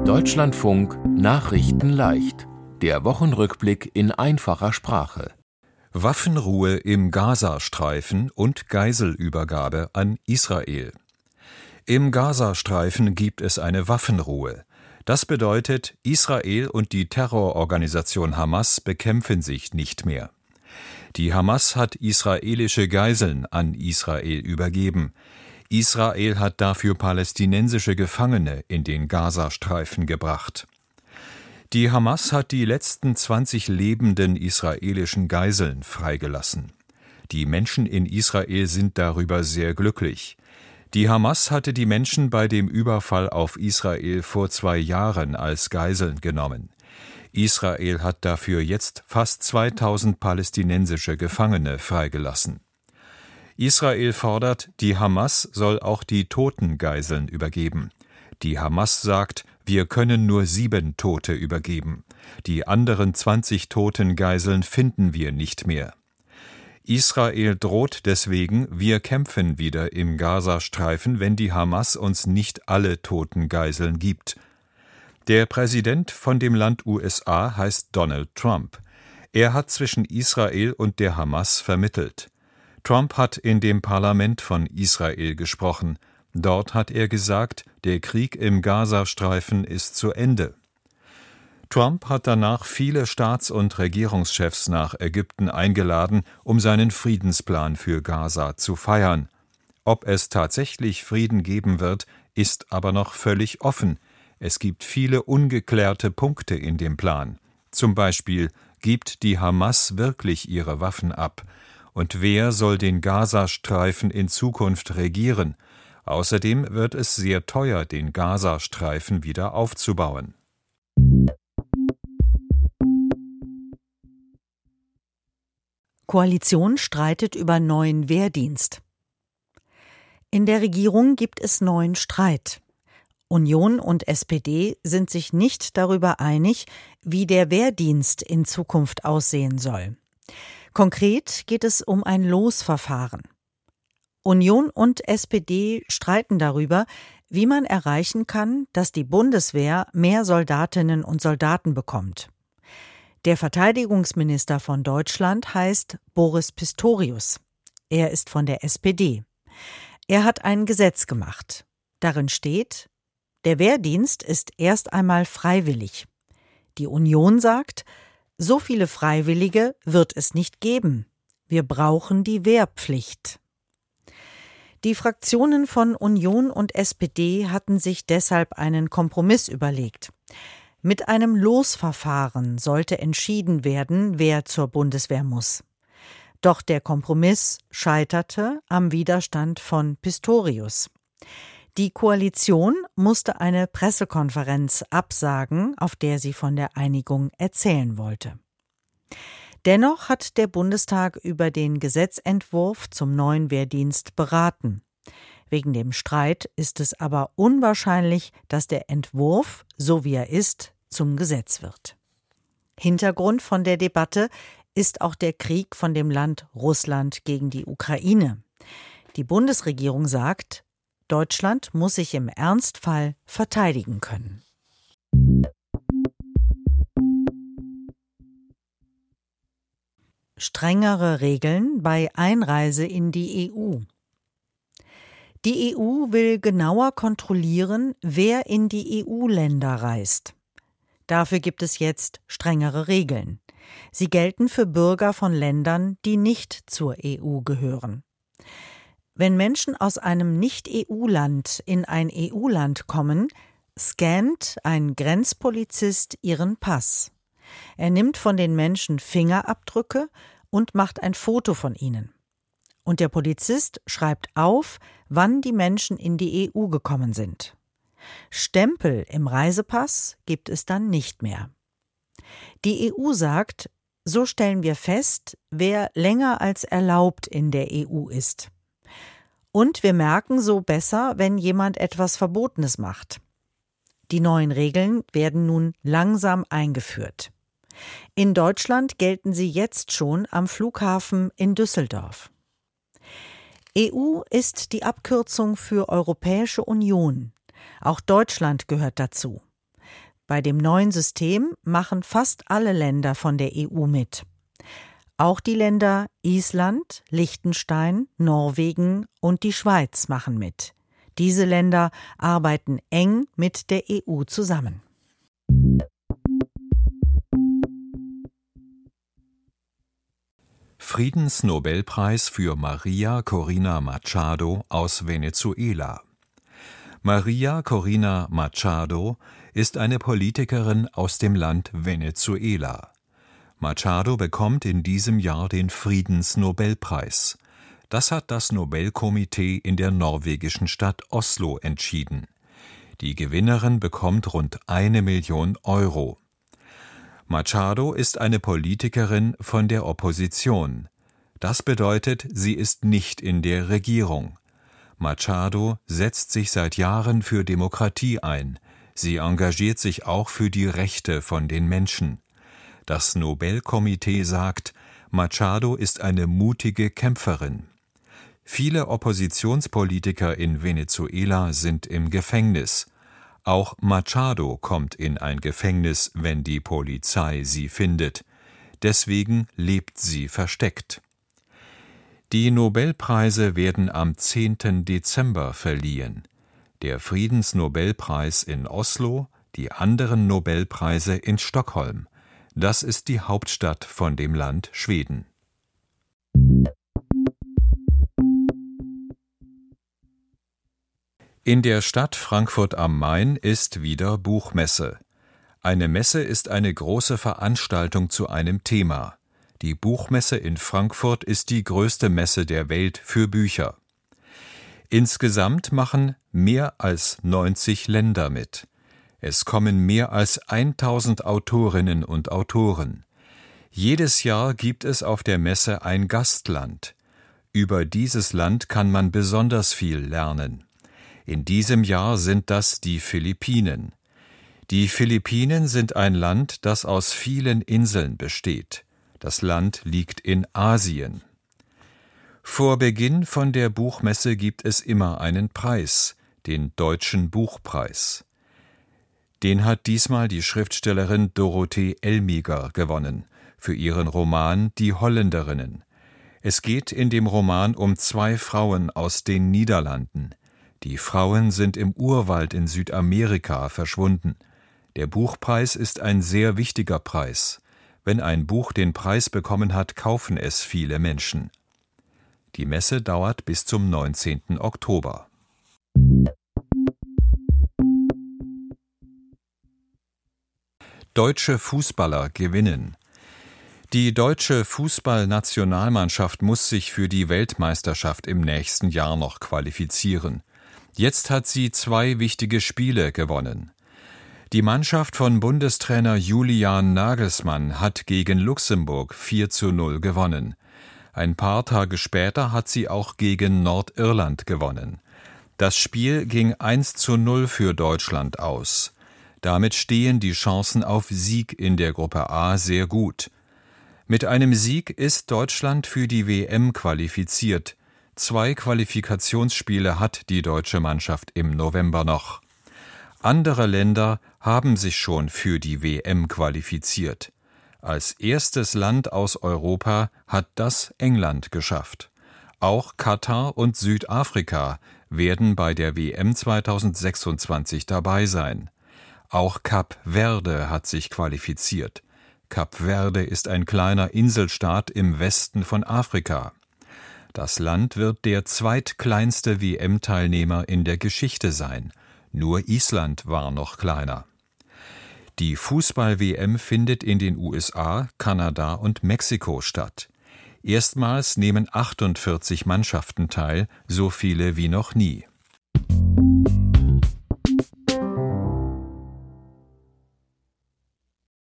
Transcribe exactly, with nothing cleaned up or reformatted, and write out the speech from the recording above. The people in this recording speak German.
Deutschlandfunk Nachrichten leicht. Der Wochenrückblick in einfacher Sprache. Waffenruhe im Gazastreifen und Geiselübergabe an Israel. Im Gazastreifen gibt es eine Waffenruhe. Das bedeutet, Israel und die Terrororganisation Hamas bekämpfen sich nicht mehr. Die Hamas hat israelische Geiseln an Israel übergeben. Israel hat dafür palästinensische Gefangene in den Gazastreifen gebracht. Die Hamas hat die letzten zwanzig lebenden israelischen Geiseln freigelassen. Die Menschen in Israel sind darüber sehr glücklich. Die Hamas hatte die Menschen bei dem Überfall auf Israel vor zwei Jahren als Geiseln genommen. Israel hat dafür jetzt fast zweitausend palästinensische Gefangene freigelassen. Israel fordert, die Hamas soll auch die toten Geiseln übergeben. Die Hamas sagt, wir können nur sieben Tote übergeben. Die anderen zwanzig toten Geiseln finden wir nicht mehr. Israel droht deswegen, wir kämpfen wieder im Gazastreifen, wenn die Hamas uns nicht alle toten Geiseln gibt. Der Präsident von dem Land U S A heißt Donald Trump. Er hat zwischen Israel und der Hamas vermittelt. Trump hat in dem Parlament von Israel gesprochen. Dort hat er gesagt, der Krieg im Gazastreifen ist zu Ende. Trump hat danach viele Staats- und Regierungschefs nach Ägypten eingeladen, um seinen Friedensplan für Gaza zu feiern. Ob es tatsächlich Frieden geben wird, ist aber noch völlig offen. Es gibt viele ungeklärte Punkte in dem Plan. Zum Beispiel, gibt die Hamas wirklich ihre Waffen ab? Und wer soll den Gazastreifen in Zukunft regieren? Außerdem wird es sehr teuer, den Gazastreifen wieder aufzubauen. Koalition streitet über neuen Wehrdienst. In der Regierung gibt es neuen Streit. Union und S P D sind sich nicht darüber einig, wie der Wehrdienst in Zukunft aussehen soll. Konkret geht es um ein Losverfahren. Union und S P D streiten darüber, wie man erreichen kann, dass die Bundeswehr mehr Soldatinnen und Soldaten bekommt. Der Verteidigungsminister von Deutschland heißt Boris Pistorius. Er ist von der S P D. Er hat ein Gesetz gemacht. Darin steht, der Wehrdienst ist erst einmal freiwillig. Die Union sagt, so viele Freiwillige wird es nicht geben. Wir brauchen die Wehrpflicht. Die Fraktionen von Union und S P D hatten sich deshalb einen Kompromiss überlegt. Mit einem Losverfahren sollte entschieden werden, wer zur Bundeswehr muss. Doch der Kompromiss scheiterte am Widerstand von Pistorius. Die Koalition musste eine Pressekonferenz absagen, auf der sie von der Einigung erzählen wollte. Dennoch hat der Bundestag über den Gesetzentwurf zum neuen Wehrdienst beraten. Wegen dem Streit ist es aber unwahrscheinlich, dass der Entwurf, so wie er ist, zum Gesetz wird. Hintergrund von der Debatte ist auch der Krieg von dem Land Russland gegen die Ukraine. Die Bundesregierung sagt, Deutschland muss sich im Ernstfall verteidigen können. Strengere Regeln bei Einreise in die E U. Die E U will genauer kontrollieren, wer in die E U-Länder reist. Dafür gibt es jetzt strengere Regeln. Sie gelten für Bürger von Ländern, die nicht zur E U gehören. Wenn Menschen aus einem Nicht-E U-Land in ein E U-Land kommen, scannt ein Grenzpolizist ihren Pass. Er nimmt von den Menschen Fingerabdrücke und macht ein Foto von ihnen. Und der Polizist schreibt auf, wann die Menschen in die E U gekommen sind. Stempel im Reisepass gibt es dann nicht mehr. Die E U sagt, so stellen wir fest, wer länger als erlaubt in der E U ist. Und wir merken so besser, wenn jemand etwas Verbotenes macht. Die neuen Regeln werden nun langsam eingeführt. In Deutschland gelten sie jetzt schon am Flughafen in Düsseldorf. E U ist die Abkürzung für Europäische Union. Auch Deutschland gehört dazu. Bei dem neuen System machen fast alle Länder von der E U mit. Auch die Länder Island, Liechtenstein, Norwegen und die Schweiz machen mit. Diese Länder arbeiten eng mit der E U zusammen. Friedensnobelpreis für Maria Corina Machado aus Venezuela. Maria Corina Machado ist eine Politikerin aus dem Land Venezuela. Machado bekommt in diesem Jahr den Friedensnobelpreis. Das hat das Nobelkomitee in der norwegischen Stadt Oslo entschieden. Die Gewinnerin bekommt rund eine Million Euro. Machado ist eine Politikerin von der Opposition. Das bedeutet, sie ist nicht in der Regierung. Machado setzt sich seit Jahren für Demokratie ein. Sie engagiert sich auch für die Rechte von den Menschen. Das Nobelkomitee sagt, Machado ist eine mutige Kämpferin. Viele Oppositionspolitiker in Venezuela sind im Gefängnis. Auch Machado kommt in ein Gefängnis, wenn die Polizei sie findet. Deswegen lebt sie versteckt. Die Nobelpreise werden am zehnten Dezember verliehen. Der Friedensnobelpreis in Oslo, die anderen Nobelpreise in Stockholm. Das ist die Hauptstadt von dem Land Schweden. In der Stadt Frankfurt am Main ist wieder Buchmesse. Eine Messe ist eine große Veranstaltung zu einem Thema. Die Buchmesse in Frankfurt ist die größte Messe der Welt für Bücher. Insgesamt machen mehr als neunzig Länder mit. Es kommen mehr als tausend Autorinnen und Autoren. Jedes Jahr gibt es auf der Messe ein Gastland. Über dieses Land kann man besonders viel lernen. In diesem Jahr sind das die Philippinen. Die Philippinen sind ein Land, das aus vielen Inseln besteht. Das Land liegt in Asien. Vor Beginn von der Buchmesse gibt es immer einen Preis, den Deutschen Buchpreis. Den hat diesmal die Schriftstellerin Dorothee Elmiger gewonnen, für ihren Roman Die Holländerinnen. Es geht in dem Roman um zwei Frauen aus den Niederlanden. Die Frauen sind im Urwald in Südamerika verschwunden. Der Buchpreis ist ein sehr wichtiger Preis. Wenn ein Buch den Preis bekommen hat, kaufen es viele Menschen. Die Messe dauert bis zum neunzehnten Oktober. Deutsche Fußballer gewinnen. Die deutsche Fußballnationalmannschaft muss sich für die Weltmeisterschaft im nächsten Jahr noch qualifizieren. Jetzt hat sie zwei wichtige Spiele gewonnen. Die Mannschaft von Bundestrainer Julian Nagelsmann hat gegen Luxemburg vier zu null gewonnen. Ein paar Tage später hat sie auch gegen Nordirland gewonnen. Das Spiel ging eins zu null für Deutschland aus. Damit stehen die Chancen auf Sieg in der Gruppe A sehr gut. Mit einem Sieg ist Deutschland für die W M qualifiziert. Zwei Qualifikationsspiele hat die deutsche Mannschaft im November noch. Andere Länder haben sich schon für die W M qualifiziert. Als erstes Land aus Europa hat das England geschafft. Auch Katar und Südafrika werden bei der W M zweitausendsechsundzwanzig dabei sein. Auch Kap Verde hat sich qualifiziert. Kap Verde ist ein kleiner Inselstaat im Westen von Afrika. Das Land wird der zweitkleinste W M-Teilnehmer in der Geschichte sein. Nur Island war noch kleiner. Die Fußball-W M findet in den U S A, Kanada und Mexiko statt. Erstmals nehmen achtundvierzig Mannschaften teil, so viele wie noch nie.